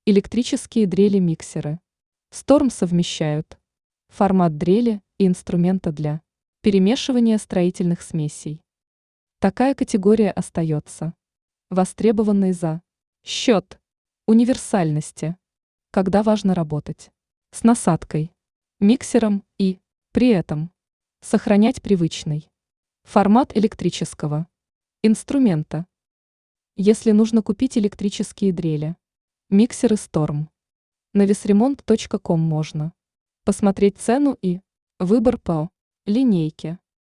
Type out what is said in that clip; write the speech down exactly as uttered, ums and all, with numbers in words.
Электрические дрели-миксеры. Storm совмещают формат дрели и инструмента для перемешивания строительных смесей. Такая категория остается востребованной за счет универсальности, когда важно работать с насадкой, миксером и, при этом, сохранять привычный формат электрического инструмента. Если нужно купить электрические дрели, миксеры Storm, на весремонт точка ком можно посмотреть цену и выбор по линейке.